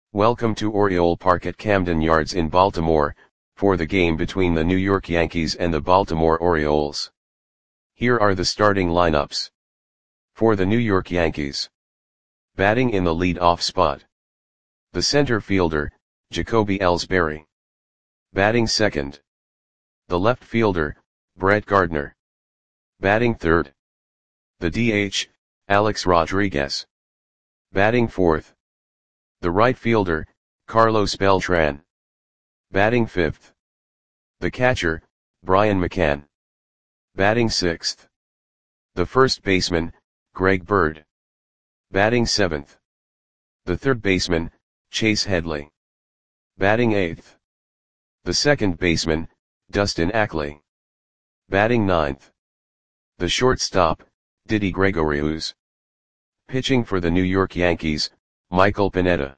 Welcome to Oriole Park at Camden Yards in Baltimore, for the game between the New York Yankees and the Baltimore Orioles. Here are the starting lineups. For the New York Yankees. Batting in the lead-off spot. The center fielder, Jacoby Ellsbury. Batting second. The left fielder, Brett Gardner. Batting third. The DH, Alex Rodriguez. Batting fourth. The right fielder, Carlos Beltran. Batting fifth. The catcher, Brian McCann. Batting sixth. The first baseman, Greg Bird. Batting seventh. The third baseman, Chase Headley. Batting eighth. The second baseman, Dustin Ackley. Batting ninth. The shortstop, Didi Gregorius. Pitching for the New York Yankees, Michael Pineda.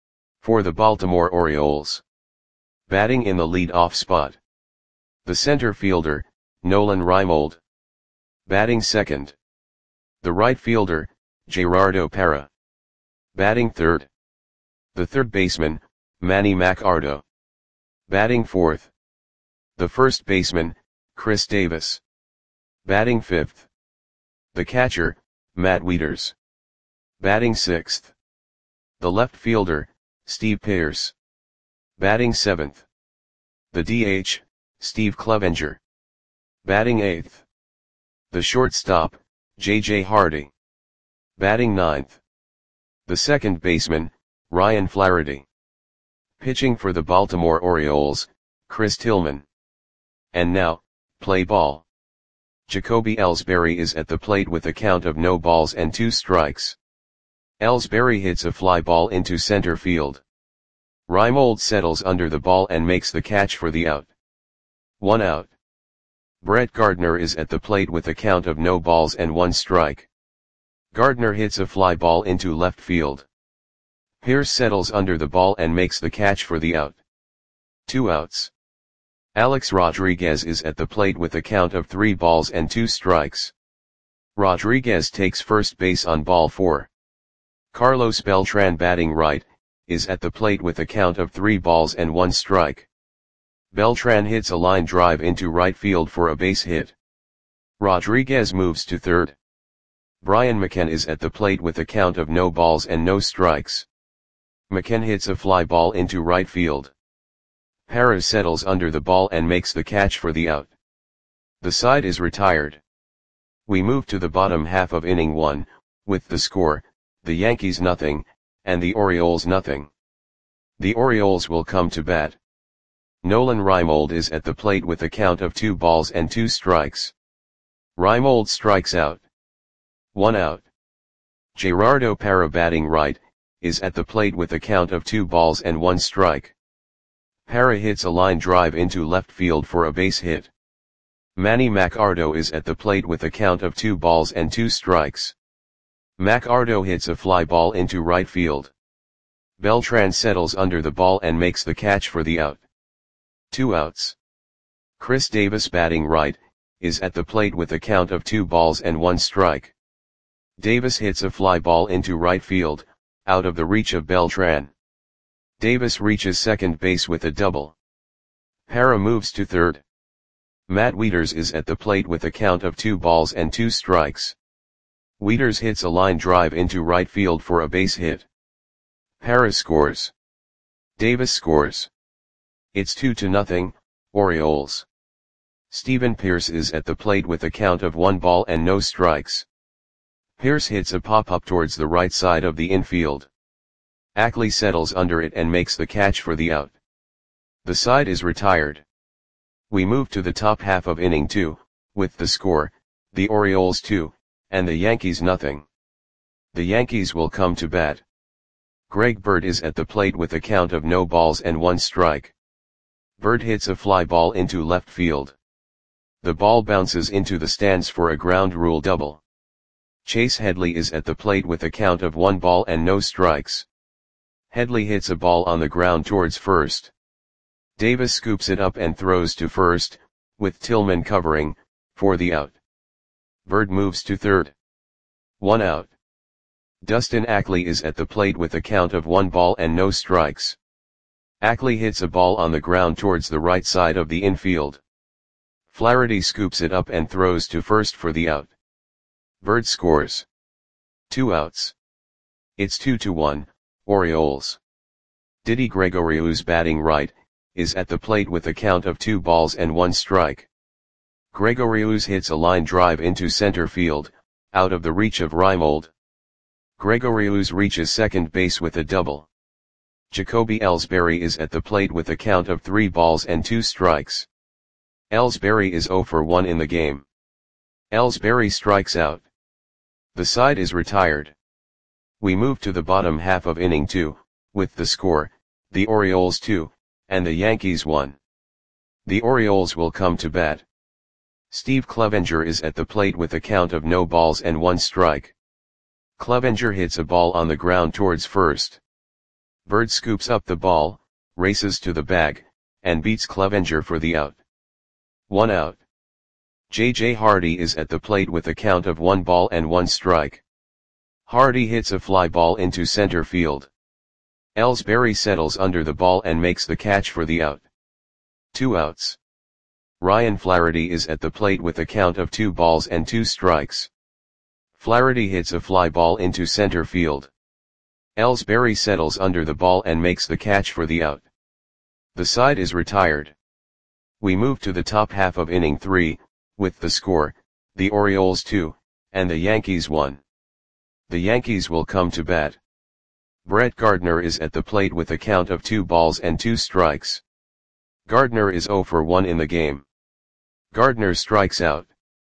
For the Baltimore Orioles. Batting in the lead-off spot. The center fielder, Nolan Reimold. Batting second. The right fielder, Gerardo Parra. Batting third. The third baseman, Manny Machado. Batting fourth. The first baseman, Chris Davis. Batting fifth. The catcher, Matt Wieters. Batting sixth. The left fielder, Steve Pearce. Batting seventh. The DH, Steve Clevenger. Batting eighth. The shortstop, J.J. Hardy. Batting ninth. The second baseman, Ryan Flaherty. Pitching for the Baltimore Orioles, Chris Tillman. And now, play ball. Jacoby Ellsbury is at the plate with a count of no balls and 2 strikes. Ellsbury hits a fly ball into center field. Reimold settles under the ball and makes the catch for the out. 1 out. Brett Gardner is at the plate with a count of no balls and 1 strike. Gardner hits a fly ball into left field. Pearce settles under the ball and makes the catch for the out. 2 outs. Alex Rodriguez is at the plate with a count of 3 balls and 2 strikes. Rodriguez takes first base on ball 4. Carlos Beltran, batting right, is at the plate with a count of 3 balls and 1 strike. Beltran hits a line drive into right field for a base hit. Rodriguez moves to third. Brian McCann is at the plate with a count of no balls and no strikes. McCann hits a fly ball into right field. Parra settles under the ball and makes the catch for the out. The side is retired. We move to the bottom half of inning 1, with the score, the Yankees nothing, and the Orioles nothing. The Orioles will come to bat. Nolan Reimold is at the plate with a count of 2 balls and 2 strikes. Reimold strikes out. 1 out. Gerardo Parra, batting right, is at the plate with a count of 2 balls and 1 strike. Parra hits a line drive into left field for a base hit. Manny Machado is at the plate with a count of 2 balls and 2 strikes. Machado hits a fly ball into right field. Beltran settles under the ball and makes the catch for the out. 2 outs. Chris Davis, batting right, is at the plate with a count of 2 balls and 1 strike. Davis hits a fly ball into right field, out of the reach of Beltran. Davis reaches second base with a double. Parra moves to third. Matt Wieters is at the plate with a count of 2 balls and 2 strikes. Wieters hits a line drive into right field for a base hit. Parra scores. Davis scores. It's 2-0, Orioles. Steven Pearce is at the plate with a count of 1 ball and no strikes. Pearce hits a pop-up towards the right side of the infield. Ackley settles under it and makes the catch for the out. The side is retired. We move to the top half of inning 2, with the score, the Orioles 2, and the Yankees nothing. The Yankees will come to bat. Greg Bird is at the plate with a count of no balls and 1 strike. Bird hits a fly ball into left field. The ball bounces into the stands for a ground rule double. Chase Headley is at the plate with a count of 1 ball and no strikes. Headley hits a ball on the ground towards first. Davis scoops it up and throws to first, with Tillman covering, for the out. Bird moves to third. 1 out. Dustin Ackley is at the plate with a count of 1 ball and no strikes. Ackley hits a ball on the ground towards the right side of the infield. Flaherty scoops it up and throws to first for the out. Bird scores. 2 outs. It's 2-1, Orioles. Didi Gregoriou's batting right, is at the plate with a count of 2 balls and 1 strike. Gregorious hits a line drive into center field, out of the reach of Reimold. Gregorious reaches second base with a double. Jacoby Ellsbury is at the plate with a count of 3 balls and 2 strikes. Ellsbury is 0 for 1 in the game. Ellsbury strikes out. The side is retired. We move to the bottom half of inning 2, with the score, the Orioles 2, and the Yankees 1. The Orioles will come to bat. Steve Clevenger is at the plate with a count of no balls and 1 strike. Clevenger hits a ball on the ground towards first. Bird scoops up the ball, races to the bag, and beats Clevenger for the out. 1 out. J.J. Hardy is at the plate with a count of 1 ball and 1 strike. Hardy hits a fly ball into center field. Ellsbury settles under the ball and makes the catch for the out. 2 outs. Ryan Flaherty is at the plate with a count of 2 balls and 2 strikes. Flaherty hits a fly ball into center field. Ellsbury settles under the ball and makes the catch for the out. The side is retired. We move to the top half of inning 3, with the score, the Orioles 2, and the Yankees 1. The Yankees will come to bat. Brett Gardner is at the plate with a count of 2 balls and 2 strikes. Gardner is 0 for 1 in the game. Gardner strikes out.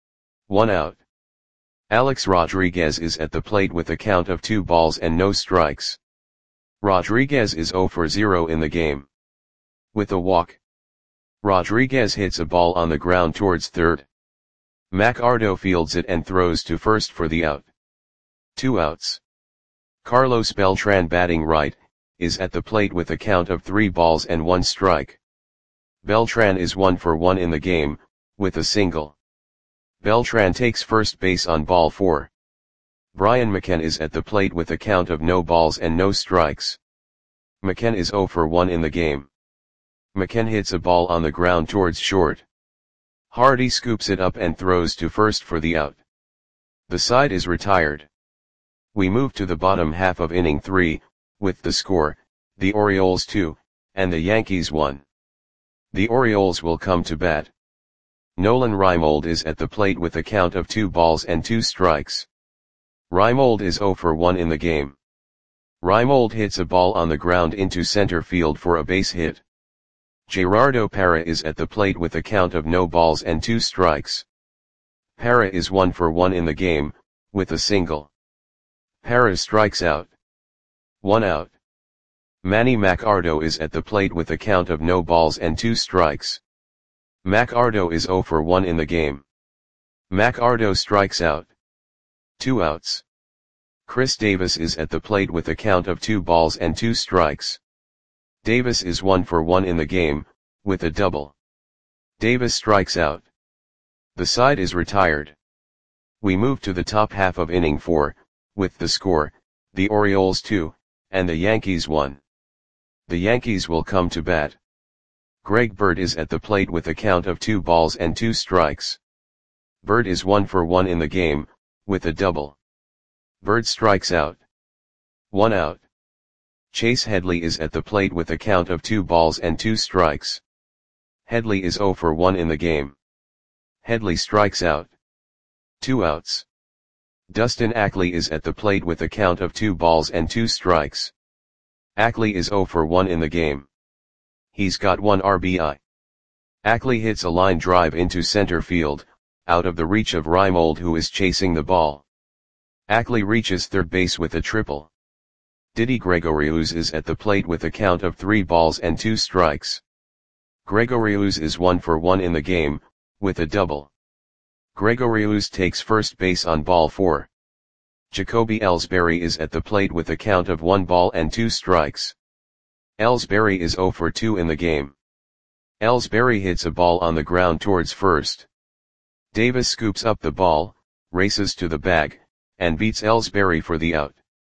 1 out. Alex Rodriguez is at the plate with a count of 2 balls and no strikes. Rodriguez is 0 for 0 in the game. With a walk. Rodriguez hits a ball on the ground towards third. McArdo fields it and throws to first for the out. 2 outs. Carlos Beltran, batting right, is at the plate with a count of 3 balls and 1 strike. Beltran is 1 for 1 in the game, with a single. Beltran takes first base on ball 4. Brian McCann is at the plate with a count of no balls and no strikes. McCann is 0 for 1 in the game. McCann hits a ball on the ground towards short. Hardy scoops it up and throws to first for the out. The side is retired. We move to the bottom half of inning 3, with the score, the Orioles 2, and the Yankees 1. The Orioles will come to bat. Nolan Reimold is at the plate with a count of 2 balls and 2 strikes. Reimold is 0 for 1 in the game. Reimold hits a ball on the ground into center field for a base hit. Gerardo Parra is at the plate with a count of no balls and 2 strikes. Parra is 1 for 1 in the game, with a single. Parra strikes out. 1 out. Manny McArdo is at the plate with a count of no balls and 2 strikes. McArdo is 0 for 1 in the game. McArdo strikes out. 2 outs. Chris Davis is at the plate with a count of 2 balls and 2 strikes. Davis is 1 for 1 in the game, with a double. Davis strikes out. The side is retired. We move to the top half of inning 4, with the score, the Orioles 2, and the Yankees 1. The Yankees will come to bat. Greg Bird is at the plate with a count of 2 balls and 2 strikes. Bird is 1 for 1 in the game, with a double. Bird strikes out. 1 out. Chase Headley is at the plate with a count of 2 balls and 2 strikes. Headley is 0 for 1 in the game. Headley strikes out. 2 outs. Dustin Ackley is at the plate with a count of 2 balls and 2 strikes. Ackley is 0 for 1 in the game. He's got 1 RBI. Ackley hits a line drive into center field, out of the reach of Reimold, who is chasing the ball. Ackley reaches third base with a triple. Didi Gregorious is at the plate with a count of 3 balls and 2 strikes. Gregorious is 1 for 1 in the game, with a double. Gregorious takes first base on ball 4. Jacoby Ellsbury is at the plate with a count of 1 ball and 2 strikes. Ellsbury is 0 for 2 in the game. Ellsbury hits a ball on the ground towards first. Davis scoops up the ball, races to the bag, and beats Ellsbury for the out.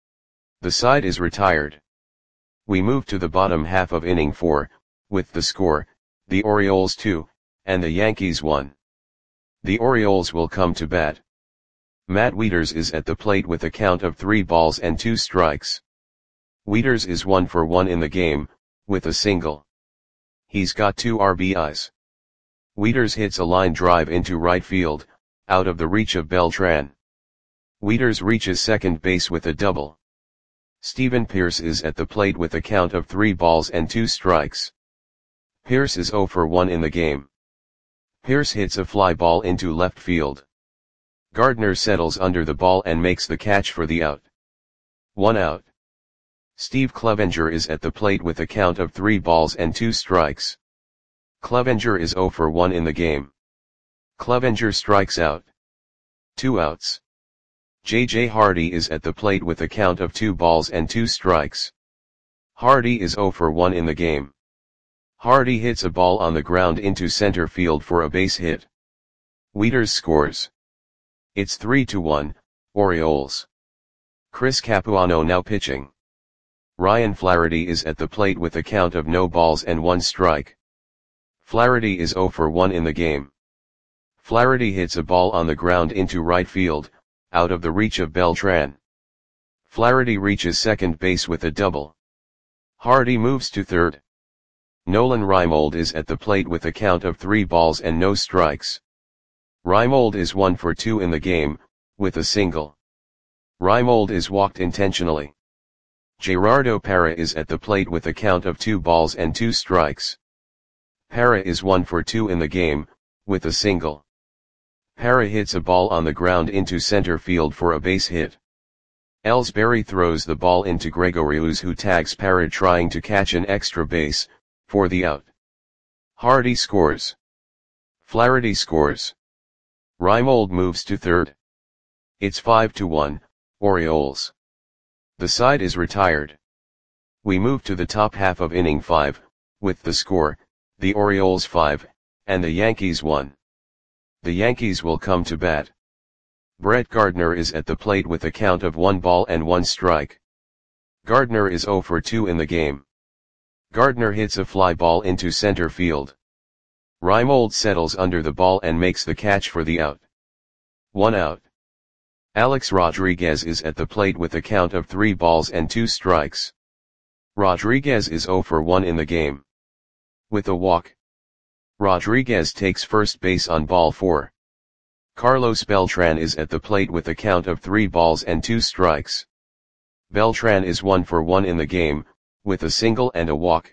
The side is retired. We move to the bottom half of inning 4, with the score, the Orioles 2, and the Yankees 1. The Orioles will come to bat. Matt Wieters is at the plate with a count of 3 balls and 2 strikes. Wieters is 1 for 1 in the game, with a single. He's got 2 RBIs. Wieters hits a line drive into right field, out of the reach of Beltran. Wieters reaches second base with a double. Steven Pearce is at the plate with a count of 3 balls and 2 strikes. Pearce is 0 for 1 in the game. Pearce hits a fly ball into left field. Gardner settles under the ball and makes the catch for the out. 1 out. Steve Clevenger is at the plate with a count of 3 balls and 2 strikes. Clevenger is 0 for 1 in the game. Clevenger strikes out. 2 outs. J.J. Hardy is at the plate with a count of 2 balls and 2 strikes. Hardy is 0 for 1 in the game. Hardy hits a ball on the ground into center field for a base hit. Wieters scores. It's 3-1, Orioles. Chris Capuano now pitching. Ryan Flaherty is at the plate with a count of no balls and 1 strike. Flaherty is 0 for 1 in the game. Flaherty hits a ball on the ground into right field, out of the reach of Beltran. Flaherty reaches second base with a double. Hardy moves to third. Nolan Reimold is at the plate with a count of 3 balls and no strikes. Reimold is 1 for 2 in the game, with a single. Reimold is walked intentionally. Gerardo Parra is at the plate with a count of 2 balls and 2 strikes. Parra is 1 for 2 in the game, with a single. Parra hits a ball on the ground into center field for a base hit. Ellsbury throws the ball into Gregorius, who tags Parra trying to catch an extra base, for the out. Hardy scores. Flaherty scores. Reimold moves to third. It's 5-1, Orioles. The side is retired. We move to the top half of inning 5, with the score, the Orioles 5, and the Yankees 1. The Yankees will come to bat. Brett Gardner is at the plate with a count of 1 ball and 1 strike. Gardner is 0 for 2 in the game. Gardner hits a fly ball into center field. Reimold settles under the ball and makes the catch for the out. 1 out. Alex Rodriguez is at the plate with a count of 3 balls and 2 strikes. Rodriguez is 0 for 1 in the game. With a walk. Rodriguez takes first base on ball 4. Carlos Beltran is at the plate with a count of 3 balls and 2 strikes. Beltran is 1 for 1 in the game, with a single and a walk.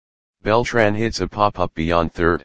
Beltran hits a pop-up beyond third.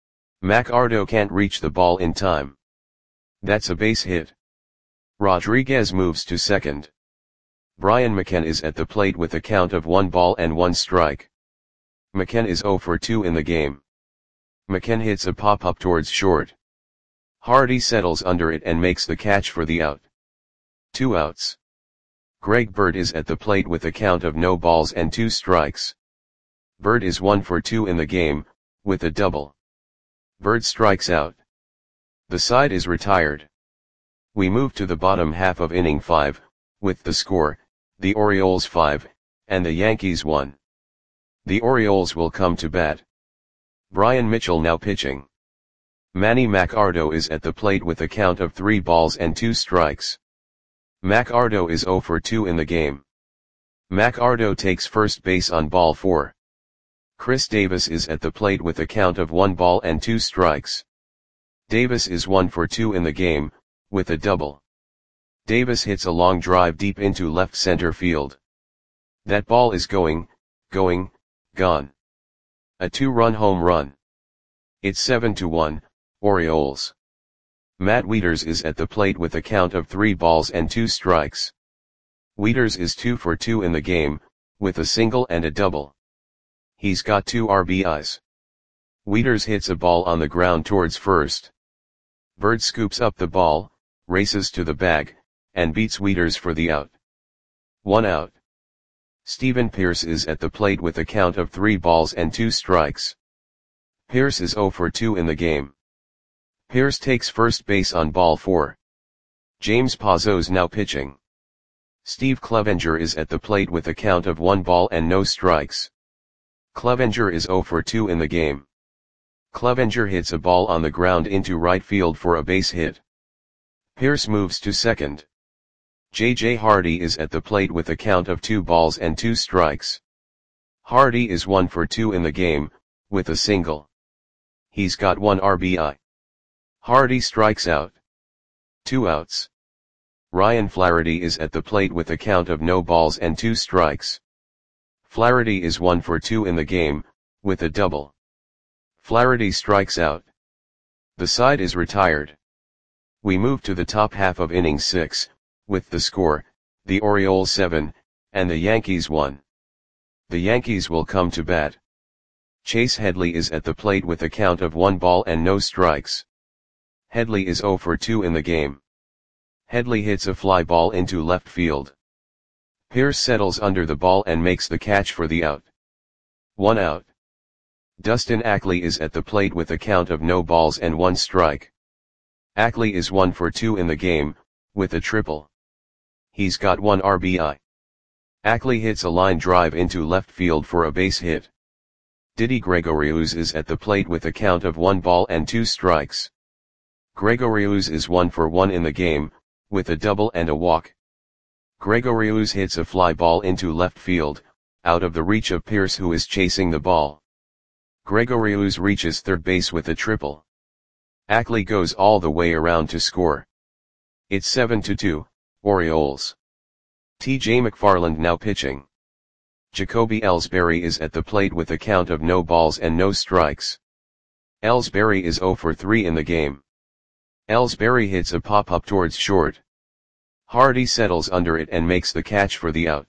McArdo can't reach the ball in time. That's a base hit. Rodriguez moves to second. Brian McKenna is at the plate with a count of 1 ball and 1 strike. McKenna is 0 for 2 in the game. McKenna hits a pop-up towards short. Hardy settles under it and makes the catch for the out. 2 outs. Greg Bird is at the plate with a count of no balls and 2 strikes. Bird is 1 for 2 in the game, with a double. Bird strikes out. The side is retired. We move to the bottom half of inning 5, with the score, the Orioles 5, and the Yankees 1. The Orioles will come to bat. Brian Mitchell now pitching. Manny McArdo is at the plate with a count of 3 balls and 2 strikes. McArdo is 0 for 2 in the game. McArdo takes first base on ball 4. Chris Davis is at the plate with a count of 1 ball and 2 strikes. Davis is 1 for 2 in the game, with a double. Davis hits a long drive deep into left center field. That ball is gone. A 2-run home run. It's 7-1, Orioles. Matt Wieters is at the plate with a count of 3 balls and 2 strikes. Wieters is 2 for 2 in the game, with a single and a double. He's got 2 RBIs. Wieters hits a ball on the ground towards first. Bird scoops up the ball, races to the bag, and beats Wieters for the out. 1 out. Steven Pearce is at the plate with a count of 3 balls and 2 strikes. Pearce is 0 for 2 in the game. Pearce takes first base on ball 4. James Pazos now pitching. Steve Clevenger is at the plate with a count of 1 ball and no strikes. Clevenger is 0 for 2 in the game. Clevenger hits a ball on the ground into right field for a base hit. Pierce moves to second. J.J. Hardy is at the plate with a count of 2 balls and 2 strikes. Hardy is 1 for 2 in the game, with a single. He's got 1 RBI. Hardy strikes out. 2 outs. Ryan Flaherty is at the plate with a count of no balls and 2 strikes. Flaherty is 1 for 2 in the game, with a double. Flaherty strikes out. The side is retired. We move to the top half of inning 6, with the score, the Orioles 7, and the Yankees 1. The Yankees will come to bat. Chase Headley is at the plate with a count of 1 ball and no strikes. Headley is 0 for 2 in the game. Headley hits a fly ball into left field. Pierce settles under the ball and makes the catch for the out. 1 out. Dustin Ackley is at the plate with a count of no balls and 1 strike. Ackley is 1 for 2 in the game, with a triple. He's got 1 RBI. Ackley hits a line drive into left field for a base hit. Didi Gregorius is at the plate with a count of 1 ball and 2 strikes. Gregorius is 1 for 1 in the game, with a double and a walk. Gregorius hits a fly ball into left field, out of the reach of Pierce who is chasing the ball. Gregorius reaches third base with a triple. Ackley goes all the way around to score. It's 7-2, Orioles. T.J. McFarland now pitching. Jacoby Ellsbury is at the plate with a count of no balls and no strikes. Ellsbury is 0 for 3 in the game. Ellsbury hits a pop-up towards short. Hardy settles under it and makes the catch for the out.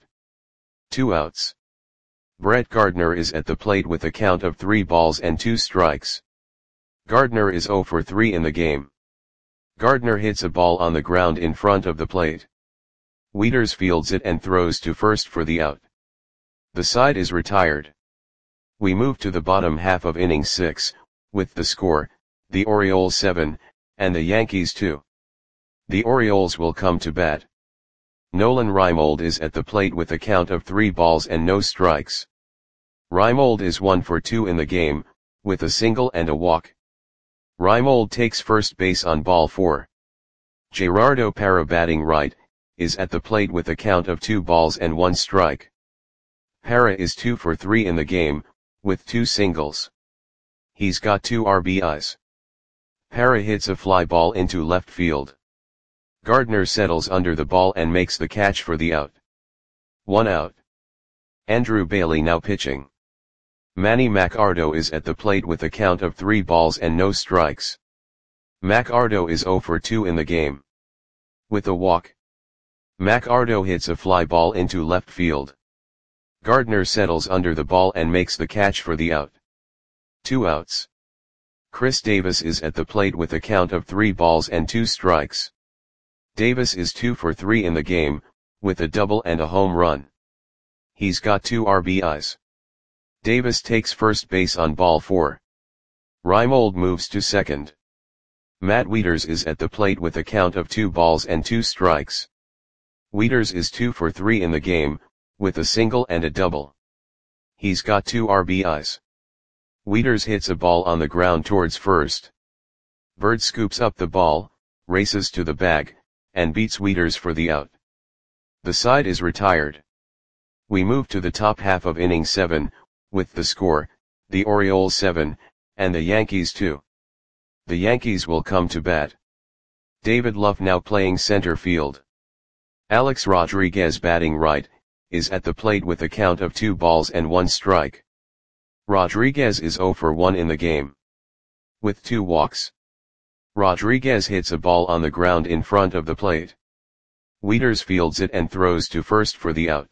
2 outs. Brett Gardner is at the plate with a count of 3 balls and 2 strikes. Gardner is 0 for 3 in the game. Gardner hits a ball on the ground in front of the plate. Wieters fields it and throws to first for the out. The side is retired. We move to the bottom half of inning 6, with the score, the Orioles 7, and the Yankees 2. The Orioles will come to bat. Nolan Reimold is at the plate with a count of 3 balls and no strikes. Reimold is 1 for 2 in the game, with a single and a walk. Reimold takes first base on ball 4. Gerardo Parra batting right, is at the plate with a count of 2 balls and 1 strike. Parra is 2 for 3 in the game, with 2 singles. He's got 2 RBIs. Parra hits a fly ball into left field. Gardner settles under the ball and makes the catch for the out. 1 out. Andrew Bailey now pitching. Manny Machado is at the plate with a count of 3 balls and no strikes. Machado is 0 for 2 in the game. With a walk. Machado hits a fly ball into left field. Gardner settles under the ball and makes the catch for the out. 2 outs. Chris Davis is at the plate with a count of 3 balls and 2 strikes. Davis is 2 for 3 in the game, with a double and a home run. He's got 2 RBIs. Davis takes first base on ball 4. Reimold moves to second. Matt Wieters is at the plate with a count of 2 balls and 2 strikes. Wieters is 2 for 3 in the game, with a single and a double. He's got 2 RBIs. Wieters hits a ball on the ground towards first. Bird scoops up the ball, races to the bag, and beats Wieters for the out. The side is retired. We move to the top half of inning 7, with the score, the Orioles 7, and the Yankees 2. The Yankees will come to bat. David Luff now playing center field. Alex Rodriguez batting right, is at the plate with a count of 2 balls and 1 strike. Rodriguez is 0 for 1 in the game. With 2 walks. Rodriguez hits a ball on the ground in front of the plate. Wieters fields it and throws to first for the out.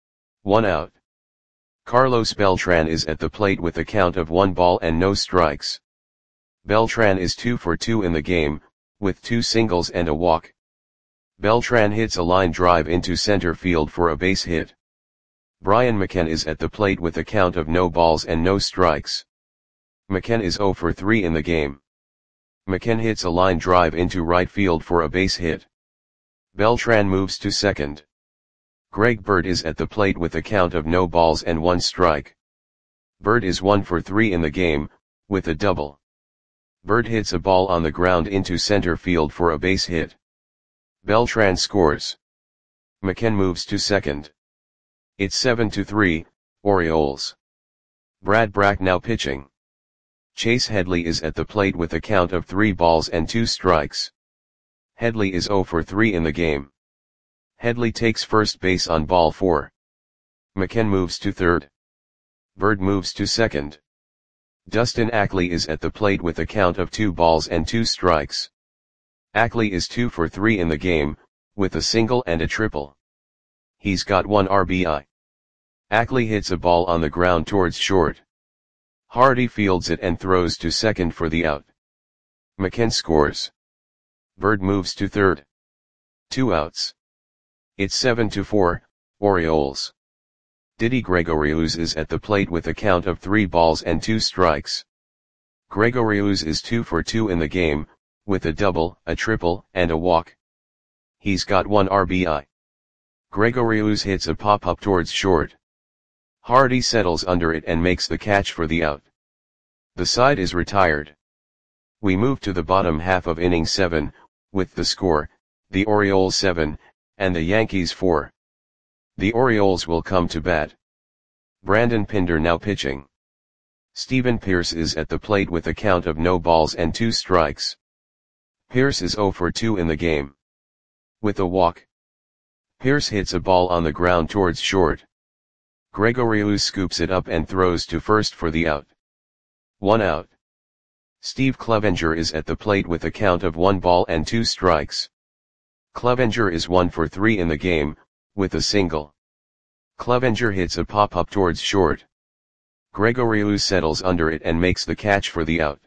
1 out. Carlos Beltran is at the plate with a count of 1 ball and no strikes. Beltran is 2 for 2 in the game, with 2 singles and a walk. Beltran hits a line drive into center field for a base hit. Brian McKenna is at the plate with a count of no balls and no strikes. McKenna is 0 for 3 in the game. McKenna hits a line drive into right field for a base hit. Beltran moves to second. Greg Bird is at the plate with a count of no balls and 1 strike. Bird is 1 for 3 in the game, with a double. Bird hits a ball on the ground into center field for a base hit. Beltran scores. McKen moves to second. It's 7-3, Orioles. Brad Brach now pitching. Chase Headley is at the plate with a count of 3 balls and 2 strikes. Headley is 0 for 3 in the game. Headley takes first base on ball 4. McKen moves to third. Bird moves to second. Dustin Ackley is at the plate with a count of 2 balls and 2 strikes. Ackley is 2 for 3 in the game, with a single and a triple. He's got 1 RBI. Ackley hits a ball on the ground towards short. Hardy fields it and throws to second for the out. McKen scores. Bird moves to third. 2 outs. It's 7-4, Orioles. Didi Gregorius is at the plate with a count of 3 balls and 2 strikes. Gregorius is 2 for 2 in the game, with a double, a triple, and a walk. He's got 1 RBI. Gregorius hits a pop-up towards short. Hardy settles under it and makes the catch for the out. The side is retired. We move to the bottom half of inning 7, with the score, the Orioles 7, and the Yankees 4. The Orioles will come to bat. Brandon Pinder now pitching. Steven Pearce is at the plate with a count of no balls and 2 strikes. Pearce is 0 for 2 in the game. With a walk. Pearce hits a ball on the ground towards short. Gregorius scoops it up and throws to first for the out. 1 out. Steve Clevenger is at the plate with a count of 1 ball and 2 strikes. Clevenger is 1 for 3 in the game, with a single. Clevenger hits a pop-up towards short. Gregorius settles under it and makes the catch for the out.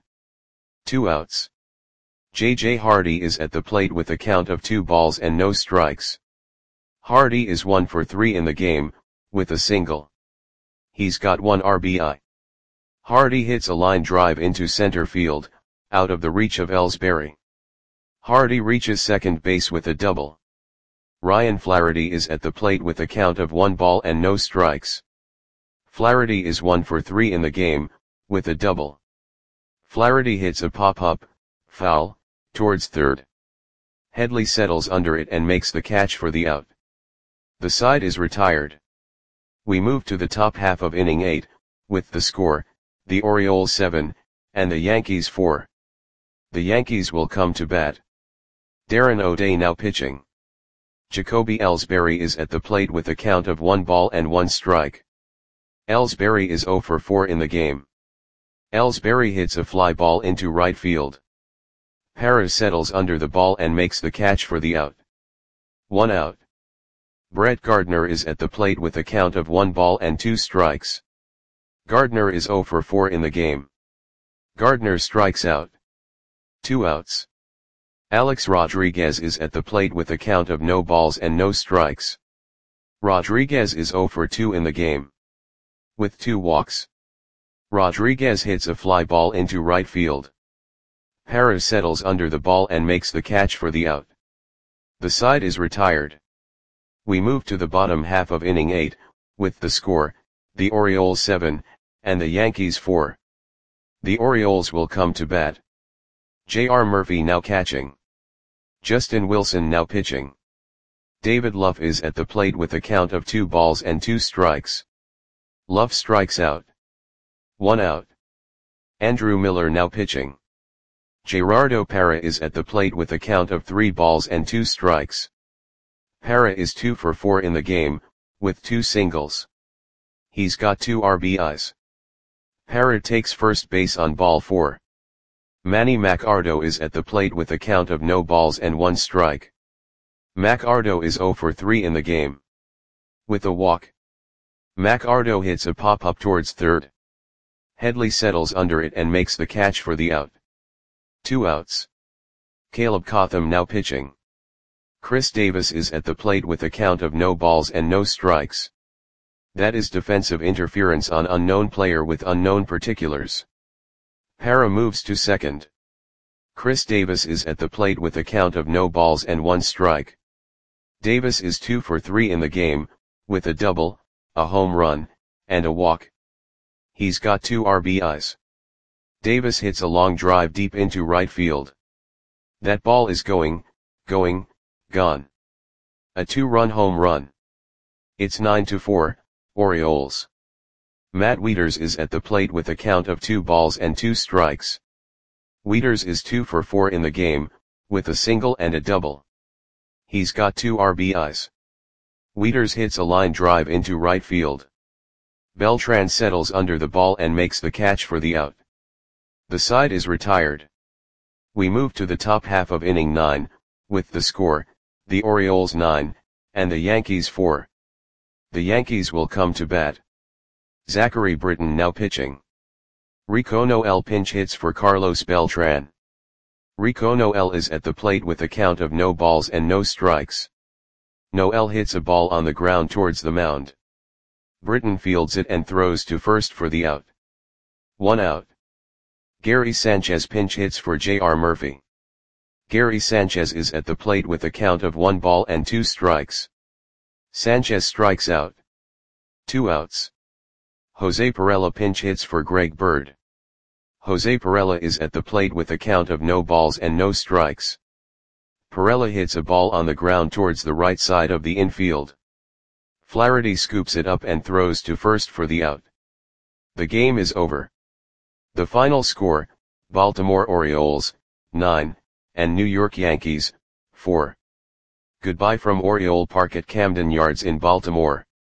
2 outs. J.J. Hardy is at the plate with a count of 2 balls and no strikes. Hardy is 1 for 3 in the game, with a single. He's got 1 RBI. Hardy hits a line drive into center field, out of the reach of Ellsbury. Hardy reaches second base with a double. Ryan Flaherty is at the plate with a count of 1 ball and no strikes. Flaherty is 1 for 3 in the game, with a double. Flaherty hits a pop-up, foul, towards third. Headley settles under it and makes the catch for the out. The side is retired. We move to the top half of inning 8, with the score, the Orioles 7, and the Yankees 4. The Yankees will come to bat. Darren O'Day now pitching. Jacoby Ellsbury is at the plate with a count of 1 ball and 1 strike. Ellsbury is 0 for 4 in the game. Ellsbury hits a fly ball into right field. Parra settles under the ball and makes the catch for the out. 1 out. Brett Gardner is at the plate with a count of 1 ball and 2 strikes. Gardner is 0 for 4 in the game. Gardner strikes out. 2 outs. Alex Rodriguez is at the plate with a count of no balls and no strikes. Rodriguez is 0 for 2 in the game. With 2 walks. Rodriguez hits a fly ball into right field. Parra settles under the ball and makes the catch for the out. The side is retired. We move to the bottom half of inning 8, with the score, the Orioles 7, and the Yankees 4. The Orioles will come to bat. J.R. Murphy now catching. Justin Wilson now pitching. David Luff is at the plate with a count of 2 balls and 2 strikes. Luff strikes out. 1 out. Andrew Miller now pitching. Gerardo Parra is at the plate with a count of 3 balls and 2 strikes. Parra is 2 for 4 in the game, with 2 singles. He's got 2 RBIs. Parra takes first base on ball 4. Manny Machado is at the plate with a count of no balls and 1 strike. Machado is 0 for 3 in the game. With a walk. Machado hits a pop-up towards third. Headley settles under it and makes the catch for the out. 2 outs. Caleb Cotham now pitching. Chris Davis is at the plate with a count of no balls and no strikes. That is defensive interference on unknown player with unknown particulars. Parra moves to second. Chris Davis is at the plate with a count of no balls and 1 strike. Davis is 2 for 3 in the game, with a double, a home run, and a walk. He's got 2 RBIs. Davis hits a long drive deep into right field. That ball is gone. A 2-run home run. It's 9-4, Orioles. Matt Wieters is at the plate with a count of 2 balls and 2 strikes. Wieters is 2 for 4 in the game, with a single and a double. He's got 2 RBIs. Wieters hits a line drive into right field. Beltran settles under the ball and makes the catch for the out. The side is retired. We move to the top half of inning 9, with the score, the Orioles 9, and the Yankees 4. The Yankees will come to bat. Zachary Britton now pitching. Rico Noel pinch hits for Carlos Beltran. Rico Noel is at the plate with a count of no balls and no strikes. Noel hits a ball on the ground towards the mound. Britton fields it and throws to first for the out. 1 out. Gary Sanchez pinch hits for J.R. Murphy. Gary Sanchez is at the plate with a count of 1 ball and 2 strikes. Sanchez strikes out. 2 outs. Jose Perella pinch hits for Greg Bird. Jose Perella is at the plate with a count of no balls and no strikes. Perella hits a ball on the ground towards the right side of the infield. Flaherty scoops it up and throws to first for the out. The game is over. The final score, Baltimore Orioles, 9, and New York Yankees, 4. Goodbye from Oriole Park at Camden Yards in Baltimore.